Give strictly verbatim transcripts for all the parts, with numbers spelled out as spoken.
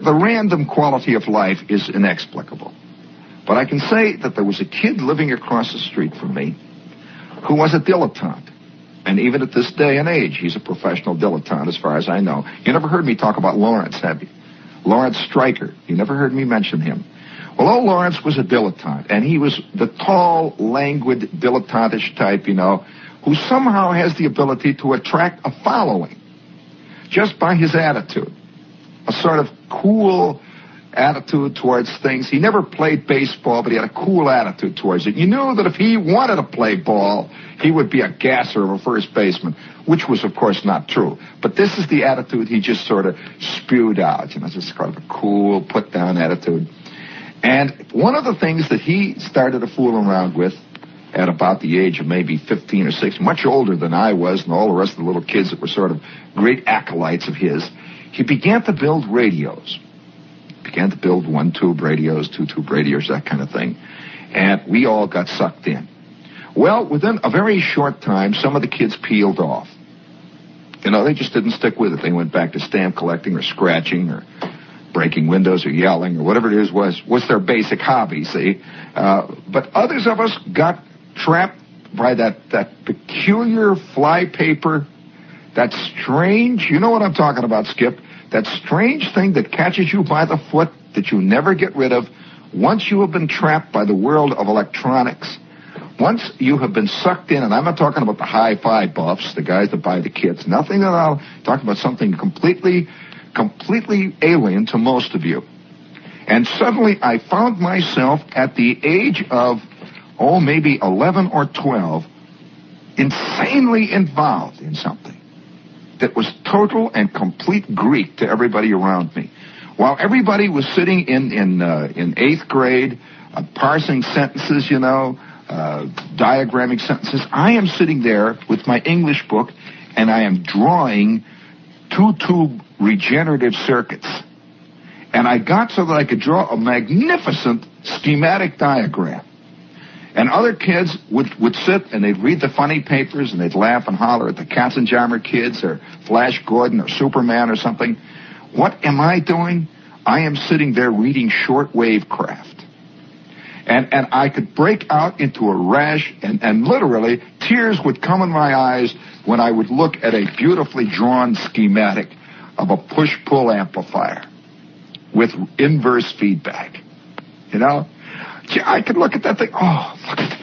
the random quality of life is inexplicable. But I can say that there was a kid living across the street from me who was a dilettante. And even at this day and age, he's a professional dilettante as far as I know. You never heard me talk about Lawrence, have you? Lawrence Stryker. You never heard me mention him. Well, old Lawrence was a dilettante, and he was the tall, languid, dilettantish type, you know, who somehow has the ability to attract a following just by his attitude. A sort of cool attitude towards things. He never played baseball, but he had a cool attitude towards it. You knew that if he wanted to play ball, he would be a gasser of a first baseman, which was, of course, not true. But this is the attitude he just sort of spewed out. You know, just kind of a cool, put-down attitude. And one of the things that he started to fool around with at about the age of maybe fifteen or sixteen, much older than I was and all the rest of the little kids that were sort of great acolytes of his, he began to build radios. Began to build one-tube radios, two-tube radios, that kind of thing. And we all got sucked in. Well, within a very short time, some of the kids peeled off. You know, they just didn't stick with it. They went back to stamp collecting or scratching or breaking windows or yelling or whatever it is was, was their basic hobby, see? Uh, but others of us got trapped by that, that peculiar flypaper, that strange, you know what I'm talking about, Skip, that strange thing that catches you by the foot that you never get rid of once you have been trapped by the world of electronics. Once you have been sucked in, and I'm not talking about the hi-fi buffs, the guys that buy the kits, nothing at all. I'm talking about something completely, completely alien to most of you. And suddenly I found myself at the age of, oh, maybe eleven or twelve, insanely involved in something that was total and complete Greek to everybody around me. While everybody was sitting in in uh, in eighth grade, uh, parsing sentences, you know, uh, diagramming sentences, I am sitting there with my English book, and I am drawing two-tube regenerative circuits. And I got so that I could draw a magnificent schematic diagram. And other kids would, would sit and they'd read the funny papers and they'd laugh and holler at the Katzenjammer kids or Flash Gordon or Superman or something. What am I doing? I am sitting there reading shortwave craft. And, and I could break out into a rash and, and literally tears would come in my eyes when I would look at a beautifully drawn schematic of a push-pull amplifier with inverse feedback. You know? I could look at that thing. Oh, look at,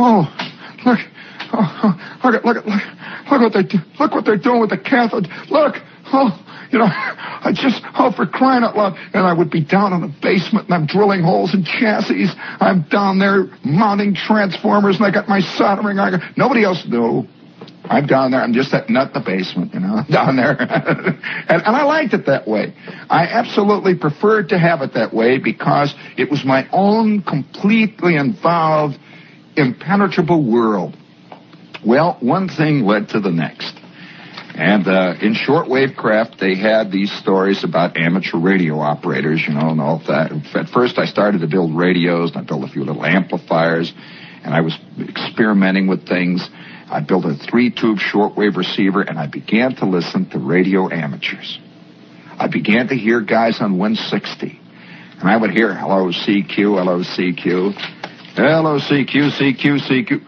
oh, look, oh, look at, look at, look, look what they do. Look what they're doing with the cathode. Look, oh, you know, I just, oh, for crying out loud. And I would be down in the basement and I'm drilling holes in chassis. I'm down there mounting transformers and I got my soldering iron. Nobody else knew. I'm down there. I'm just that nut in the basement, you know, down there. and, and I liked it that way. I absolutely preferred to have it that way because it was my own completely involved, impenetrable world. Well, one thing led to the next. And uh, in shortwave craft, they had these stories about amateur radio operators, you know, and all that. At first, I started to build radios, and I built a few little amplifiers, and I was experimenting with things. I built a three-tube shortwave receiver, and I began to listen to radio amateurs. I began to hear guys on one sixty, and I would hear, hello, C Q, hello, C Q, hello, C Q, C Q, C Q,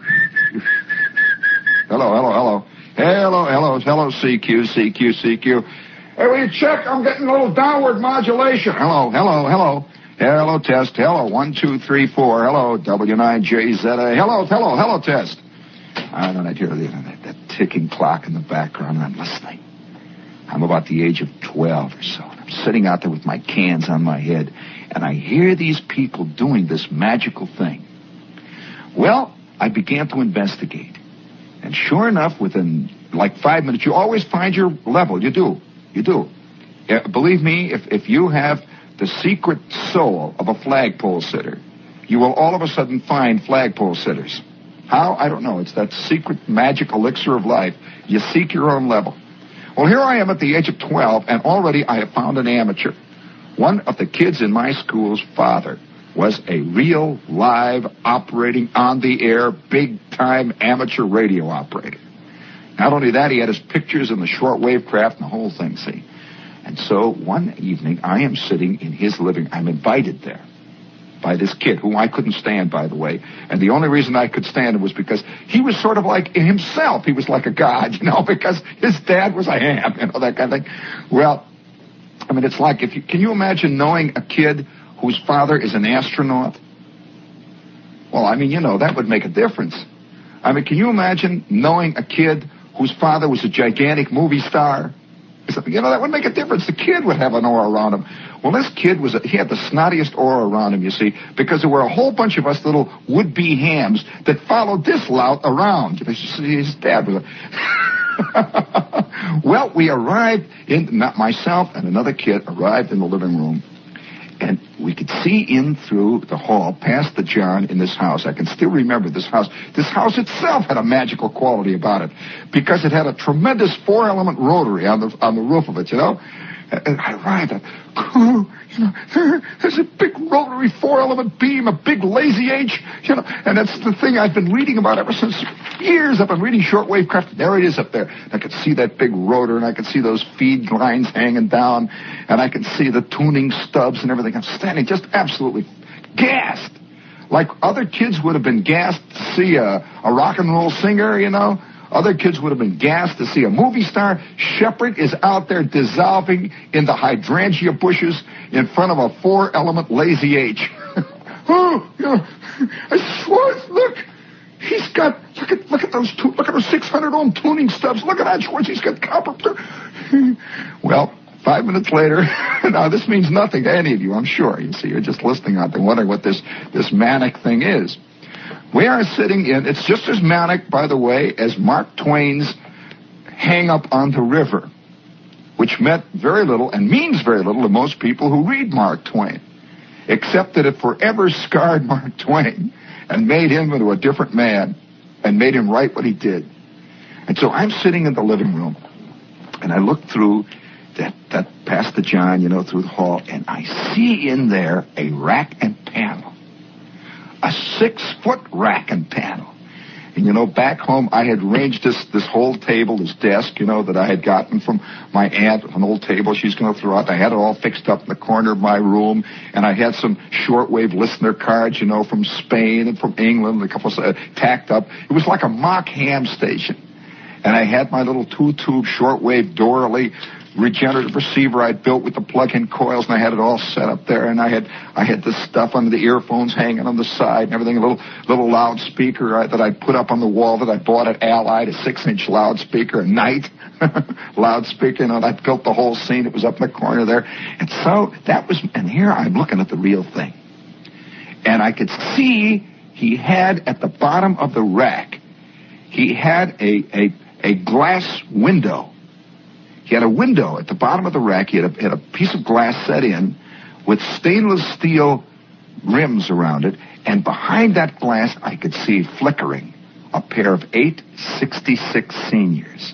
hello, hello, hello, hello, hello, hello, C Q, C Q, C Q. Hey, will you check? I'm getting a little downward modulation. Hello, hello, hello. Hello, test. Hello, one, two, three, four. Hello, W nine J Z A. Hello, hello, hello, test. And then I'd hear the, that, that ticking clock in the background, and I'm listening. I'm about the age of twelve or so. And I'm sitting out there with my cans on my head, and I hear these people doing this magical thing. Well, I began to investigate. And sure enough, within like five minutes, you always find your level. You do. You do. Yeah, believe me, if, if you have the secret soul of a flagpole sitter, you will all of a sudden find flagpole sitters. How? I don't know. It's that secret magic elixir of life. You seek your own level. Well, here I am at the age of twelve, and already I have found an amateur. One of the kids in my school's father was a real, live, operating, on-the-air, big-time amateur radio operator. Not only that, he had his pictures in the shortwave craft and the whole thing, see. And so one evening, I am sitting in his living. I'm invited there by this kid, whom I couldn't stand, by the way. And the only reason I could stand him was because he was sort of like himself. He was like a god, you know, because his dad was a ham, you know, that kind of thing. Well, I mean, it's like, if you, can you imagine knowing a kid whose father is an astronaut? Well, I mean, you know, that would make a difference. I mean, can you imagine knowing a kid whose father was a gigantic movie star? You know, that would make a difference. The kid would have an aura around him. Well, this kid was, a, he had the snottiest aura around him, you see, because there were a whole bunch of us little would-be hams that followed this lout around. His dad was a... Well, we arrived in, not myself and another kid arrived in the living room, and we could see in through the hall, past the John in this house. I can still remember this house. This house itself had a magical quality about it because it had a tremendous four-element rotary on the on the roof of it, you know. And I arrived at, oh, you know, there, there's a big rotary four-element beam, a big lazy H, you know, and that's the thing I've been reading about ever since years. I've been reading shortwave craft. There it is up there. I could see that big rotor, and I could see those feed lines hanging down, and I could see the tuning stubs and everything. I'm standing just absolutely gassed. Like other kids would have been gassed to see a, a rock and roll singer, you know. Other kids would have been gassed to see a movie star. Shepard is out there dissolving in the hydrangea bushes in front of a four-element lazy H. Oh, you know, I Schwartz, look, he's got, look at, look at those two, look at those six hundred ohm tuning stubs. Look at that, Schwartz, he's got copper. Well, five minutes later, now this means nothing to any of you, I'm sure. You see, you're just listening out there wondering what this, this manic thing is. We are sitting in, it's just as manic, by the way, as Mark Twain's Hang Up on the River, which meant very little and means very little to most people who read Mark Twain, except that it forever scarred Mark Twain and made him into a different man and made him write what he did. And so I'm sitting in the living room, and I look through that, that past the John, you know, through the hall, and I see in there a rack and panel. A six-foot rack and panel. And, you know, back home, I had arranged this this whole table, this desk, you know, that I had gotten from my aunt, an old table she's going to throw out. I had it all fixed up in the corner of my room, and I had some shortwave listener cards, you know, from Spain and from England, a couple of, uh, tacked up. It was like a mock ham station. And I had my little two-tube shortwave Dorley regenerative receiver I'd built with the plug-in coils, and I had it all set up there, and I had I had this stuff under the earphones hanging on the side and everything, a little little loudspeaker I, that I put up on the wall that I bought at Allied, a six-inch loudspeaker, a Knight loudspeaker, you know, and I built the whole scene. It was up in the corner there. And so that was, and here I'm looking at the real thing. And I could see he had at the bottom of the rack, he had a a, a glass window. He had a window at the bottom of the rack. He had a, had a piece of glass set in with stainless steel rims around it. And behind that glass, I could see flickering a pair of eight sixty-six seniors.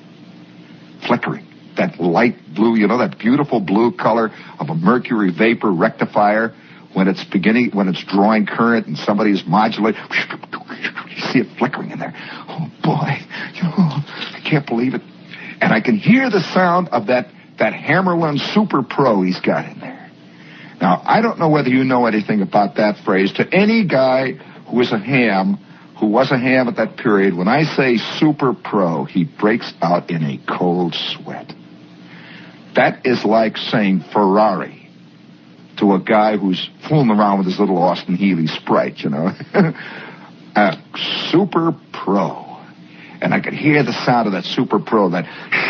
Flickering. That light blue, you know, that beautiful blue color of a mercury vapor rectifier when it's beginning, when it's drawing current and somebody is modulating. You see it flickering in there. Oh, boy. You know, I can't believe it. And I can hear the sound of that, that Hammerlund Super Pro he's got in there. Now, I don't know whether you know anything about that phrase. To any guy who is a ham, who was a ham at that period, when I say Super Pro, he breaks out in a cold sweat. That is like saying Ferrari to a guy who's fooling around with his little Austin Healey Sprite, you know. A Super Pro. And I could hear the sound of that Super Pro, that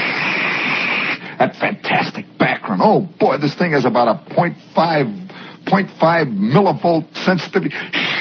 that fantastic background. Oh, boy, this thing has about a point five, point five millivolt sensitivity.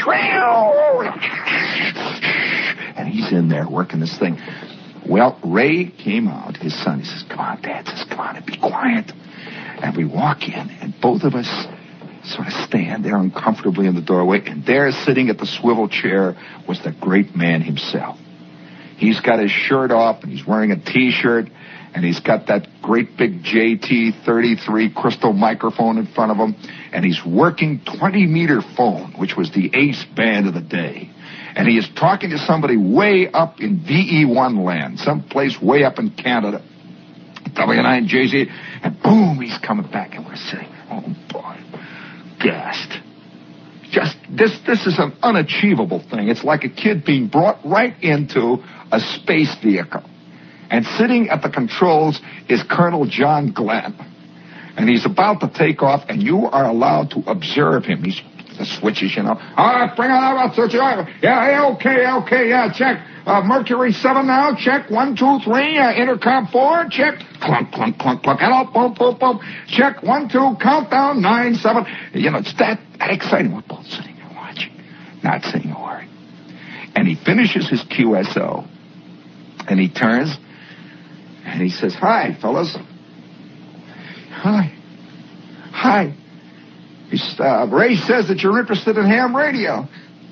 And he's in there working this thing. Well, Ray came out, his son. He says, come on, Dad. He says, come on and be quiet. And we walk in, and both of us sort of stand there uncomfortably in the doorway. And there, sitting at the swivel chair, was the great man himself. He's got his shirt off, and he's wearing a T-shirt, and he's got that great big J T thirty-three crystal microphone in front of him, and he's working twenty-meter phone, which was the ace band of the day. And he is talking to somebody way up in V E one land, someplace way up in Canada. W nine J Z, And boom, he's coming back, and we're sitting. Oh, boy. Gassed. Just, this, this is an unachievable thing. It's like a kid being brought right into a space vehicle. And sitting at the controls is Colonel John Glenn. And he's about to take off, and you are allowed to observe him. He's the switches, you know. All right, bring on out. Yeah, yeah, okay, okay, yeah, check. Uh, Mercury seven now, check. One, two, three. Uh, intercom four, check. Clunk, clunk, clunk, clunk. Hello, boom, boom, boom. Check. One, two, countdown. Nine, seven. You know, it's that, that exciting. We're both sitting there watching, not saying a word. And he finishes his Q S O, and he turns, and he says, hi, fellas. Hi. Hi. He's, uh, Ray says that you're interested in ham radio.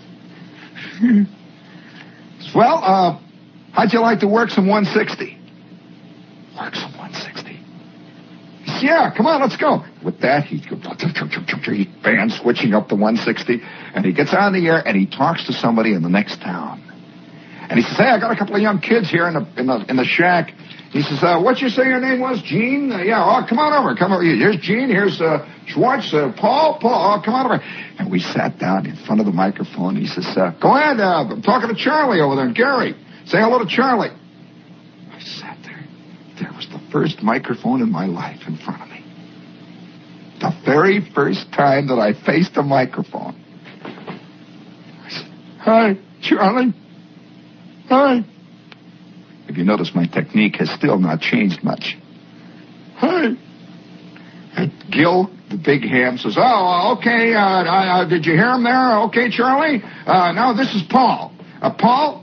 Well, uh, how'd you like to work some one sixty? Work some one sixty? He says, yeah, come on, let's go. With that, he, he band switching up the one sixty, and he gets on the air, and he talks to somebody in the next town. And he says, hey, I got a couple of young kids here in the in the, in the shack. He says, uh, what you say your name was? Gene? Uh, yeah, oh, come on over. Come over. Here's Gene. Here's uh, Schwartz. Uh, Paul. Paul. Oh, come on over. And we sat down in front of the microphone. He says, uh, go ahead. Uh, I'm talking to Charlie over there. Gary. Say hello to Charlie. I sat there. There was the first microphone in my life in front of me. The very first time that I faced a microphone. I said, hi, Charlie. Hi. If you notice, my technique has still not changed much. Hi. And Gil, the big ham, says, oh, okay, uh, uh, did you hear him there? Okay, Charlie? Uh, now this is Paul. Uh, Paul?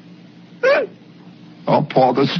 Oh, Paul does.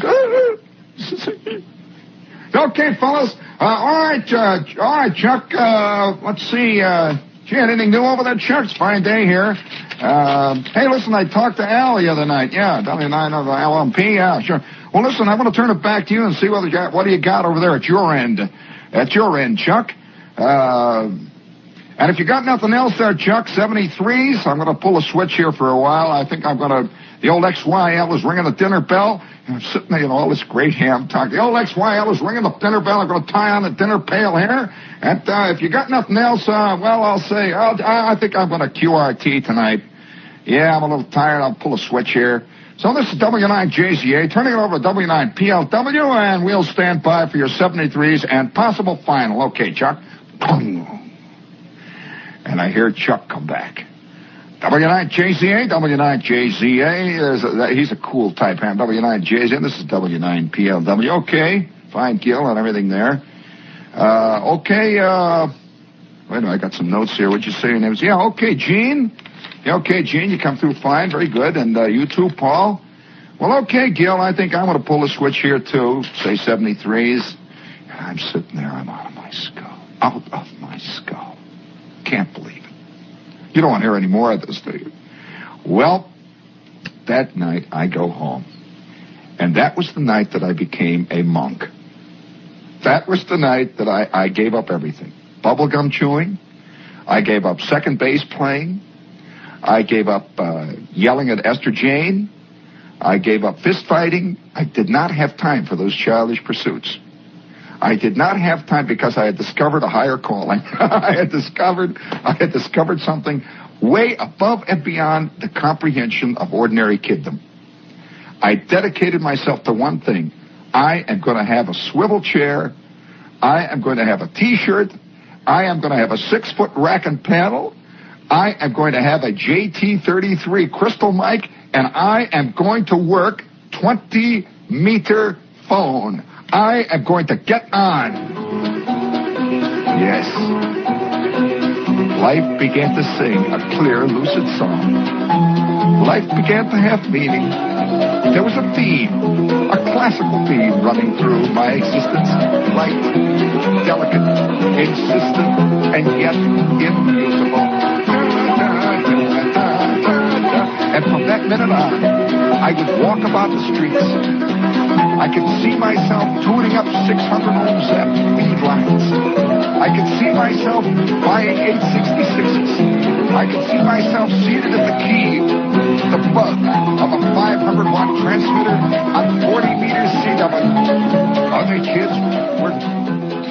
Okay, fellas. Uh, all right, uh, all right, Chuck. Uh, let's see. Uh, gee, anything new over there, Chuck? It's a fine day here. Uh, hey, listen, I talked to Al the other night. Yeah, W nine of the L M P. Yeah, sure. Well, listen, I want to turn it back to you and see what you got, what do you got over there at your end. At your end, Chuck. Uh, and if you got nothing else there, Chuck, seventy-threes, I'm going to pull a switch here for a while. I think I'm going to, the old X Y L is ringing the dinner bell. And I'm sitting there, you know, all this great ham talk. The old X Y L is ringing the dinner bell. I'm going to tie on the dinner pail here. And uh, if you got nothing else, uh, well, I'll say, I'll, I think I'm going to Q R T tonight. Yeah, I'm a little tired. I'll pull a switch here. So this is W nine J Z A, turning it over to W nine P L W, and we'll stand by for your seventy-threes and possible final. Okay, Chuck. And I hear Chuck come back. W nine J Z A, W nine J Z A. A, he's a cool type, man. W nine J Z A. This is W nine P L W. Okay, fine, Gil, and everything there. Uh, okay, uh, wait a minute, I got some notes here. What'd you say your name was? Yeah, okay, Gene. Yeah, okay, Gene, you come through fine, very good. And uh, you too, Paul? Well, okay, Gil, I think I'm going to pull a switch here, too. Say seventy-threes. And I'm sitting there, I'm out of my skull. Out of my skull. Can't believe it. You don't want to hear any more of this, do you? Well, that night I go home. And that was the night that I became a monk. That was the night that I, I gave up everything. Bubblegum chewing. I gave up second base playing. I gave up uh, yelling at Esther Jane. I gave up fist fighting. I did not have time for those childish pursuits. I did not have time because I had discovered a higher calling. I had discovered, I had discovered something way above and beyond the comprehension of ordinary kiddom. I dedicated myself to one thing. I am going to have a swivel chair. I am going to have a T-shirt. I am going to have a six-foot rack and panel. I am going to have a J T thirty-three crystal mic, and I am going to work twenty-meter phone. I am going to get on. Yes. Life began to sing a clear, lucid song. Life began to have meaning. There was a theme, a classical theme running through my existence. Light, delicate, insistent, and yet immutable. And from that minute on, I would walk about the streets. I could see myself tuning up six hundred ohms at lead lines. I could see myself buying eight sixty-sixes. I could see myself seated at the key, the bug of a five hundred watt transmitter on forty meters C W. Other kids were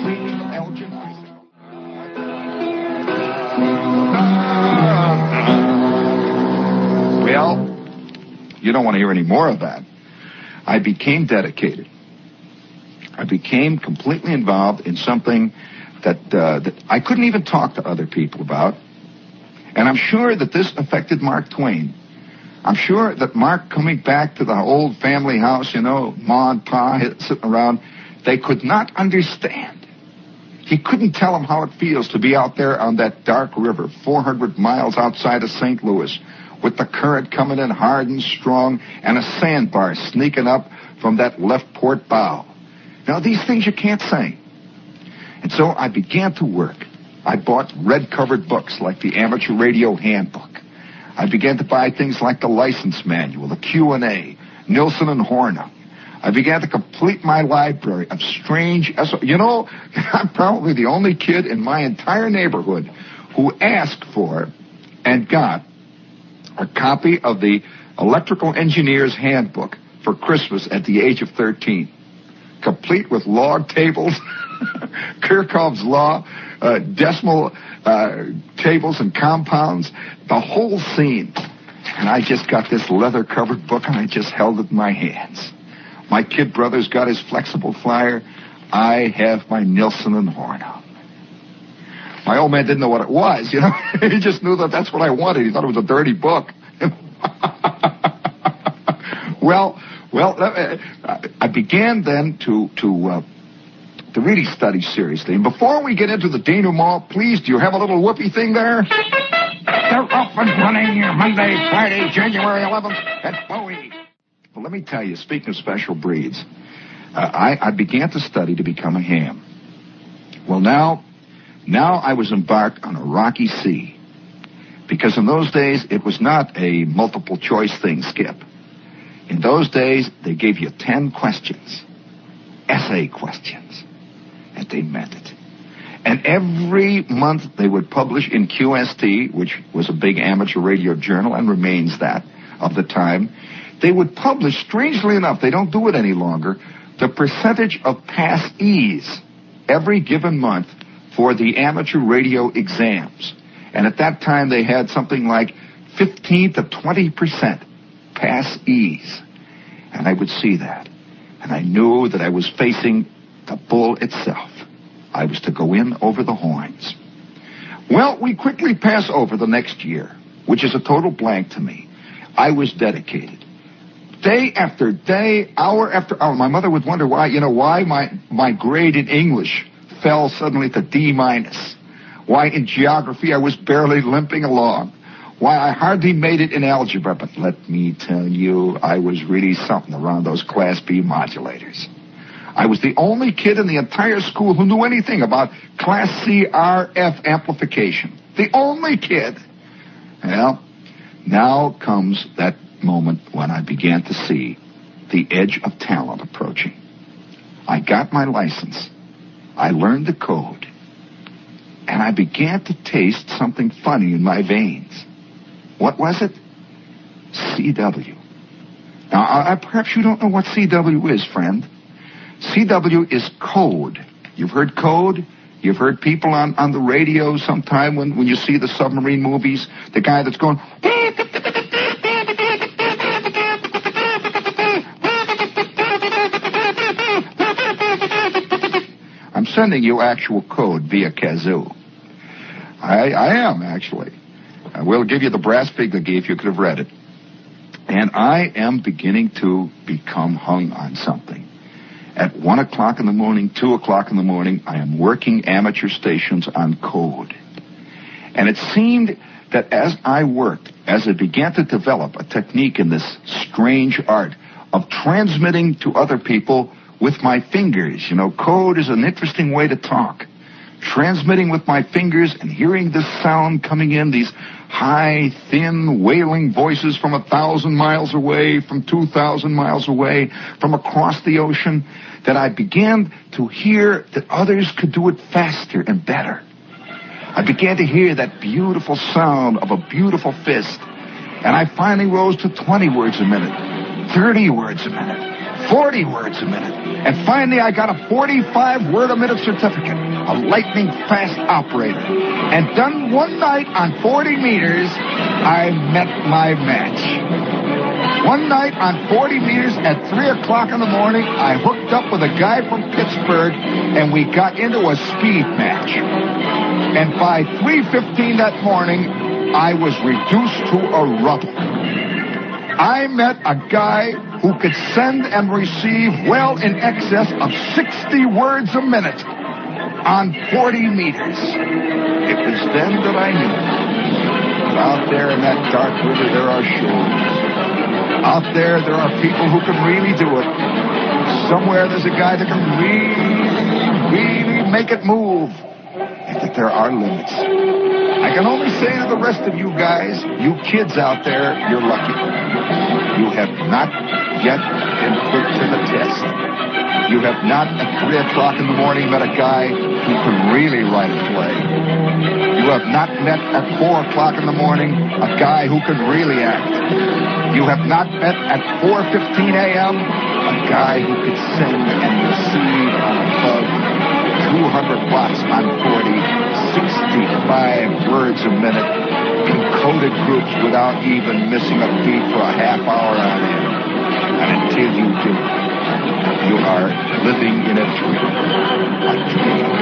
You don't want to hear any more of that. I became dedicated. I became completely involved in something that, uh, that I couldn't even talk to other people about. And I'm sure that this affected Mark Twain. I'm sure that Mark coming back to the old family house, you know, Ma and Pa sitting around, they could not understand. He couldn't tell them how it feels to be out there on that dark river, four hundred miles outside of Saint Louis, with the current coming in hard and strong and a sandbar sneaking up from that left port bow. Now, these things you can't say. And so I began to work. I bought red-covered books like the Amateur Radio Handbook. I began to buy things like the License Manual, the Q and A, Nilsson and Horna. I began to complete my library of strange... You know, I'm probably the only kid in my entire neighborhood who asked for and got a copy of the Electrical Engineer's Handbook for Christmas at the age of thirteen. Complete with log tables, Kirchhoff's Law, uh, decimal uh, tables and compounds, the whole scene. And I just got this leather-covered book, and I just held it in my hands. My kid brother's got his flexible flyer. I have my Nilsson and Horna. My old man didn't know what it was, you know. He just knew that that's what I wanted. He thought it was a dirty book. well, well, uh, I began then to to uh, to really study seriously. And before we get into the denouement, please, do you have a little whoopee thing there? They're off and running Monday, Friday, January eleventh at Bowie. Well, let me tell you, speaking of special breeds, uh, I, I began to study to become a ham. Well, now, now I was embarked on a rocky sea. Because in those days, it was not a multiple choice thing, Skip. In those days, they gave you ten questions, essay questions, and they meant it. And every month they would publish in Q S T, which was a big amateur radio journal and remains that of the time, they would publish, strangely enough, they don't do it any longer, the percentage of passees every given month for the amateur radio exams. And at that time, they had something like fifteen to twenty percent passees. And I would see that. And I knew that I was facing the bull itself. I was to go in over the horns. Well, we quickly pass over the next year, which is a total blank to me. I was dedicated. Day after day, hour after hour. My mother would wonder why, you know, why my, my grade in English fell suddenly to D minus. Why in geography I was barely limping along. Why I hardly made it in algebra. But let me tell you, I was really something around those Class B modulators. I was the only kid in the entire school who knew anything about Class C R F amplification. The only kid. Well, now comes that moment when I began to see the edge of talent approaching. I got my license. I learned the code. And I began to taste something funny in my veins. What was it? C W. Now, I, I, perhaps you don't know what C W is, friend. C W is code. You've heard code? You've heard people on, on the radio sometime when, when you see the submarine movies, the guy that's going... I'm sending you actual code via kazoo. I, I am, actually. I will give you the brass figurine if you could have read it. And I am beginning to become hung on something. At one o'clock in the morning, two o'clock in the morning, I am working amateur stations on code. And it seemed that as I worked, as I began to develop a technique in this strange art of transmitting to other people with my fingers, you know, code is an interesting way to talk. Transmitting with my fingers and hearing this sound coming in, these high, thin, wailing voices from a thousand miles away, from two thousand miles away, from across the ocean, that I began to hear that others could do it faster and better. I began to hear that beautiful sound of a beautiful fist, and I finally rose to twenty words a minute, thirty words a minute, forty words a minute, and finally I got a forty-five word a minute certificate, a lightning fast operator. And done one night on forty meters, I met my match. One night on forty meters at three o'clock in the morning, I hooked up with a guy from Pittsburgh, and we got into a speed match. And by three fifteen that morning, I was reduced to a rubble. I met a guy who could send and receive well in excess of sixty words a minute on forty meters. It was then that I knew that out there in that dark river there are shores. Out there there are people who can really do it. Somewhere there's a guy that can really, really make it move. And that there are limits. I can only say to the rest of you guys, you kids out there, you're lucky. You have not yet been put to the test. You have not at three o'clock in the morning met a guy who can really write a play. You have not met at four o'clock in the morning a guy who can really act. You have not met at four fifteen a.m. a guy who could send and receive on a bug two hundred watts on forty, sixty-five words a minute, encoded groups without even missing a beat for a half hour on end. And until you do, you are living in a dream. A dream.